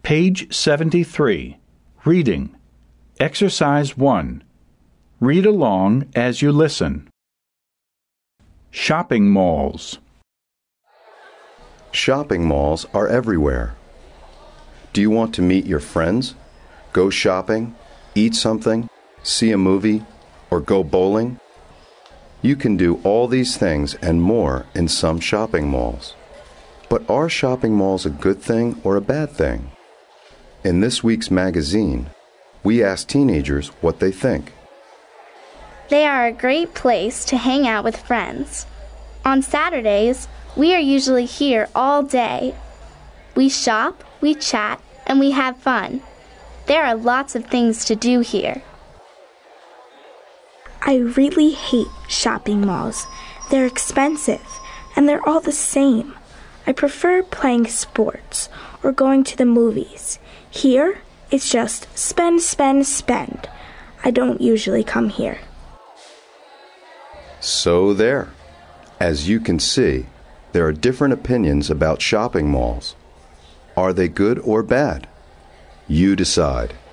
Page 73. Reading. Exercise 1. Read along as you listen. Shopping malls. Shopping malls are everywhere. Do you want to meet your friends, go shopping, eat something, see a movie, or go bowling? You can do all these things and more in some shopping malls. But are shopping malls a good thing or a bad thing? In this week's magazine, we asked teenagers what they think. They are a great place to hang out with friends. On Saturdays, we are usually here all day. We shop, we chat, and we have fun. There are lots of things to do here. I really hate shopping malls. They're expensive, and they're all the same. I prefer playing sports or going to the movies. Here, it's just spend, spend, spend. I don't usually come here. So there. As you can see, there are different opinions about shopping malls. Are they good or bad? You decide.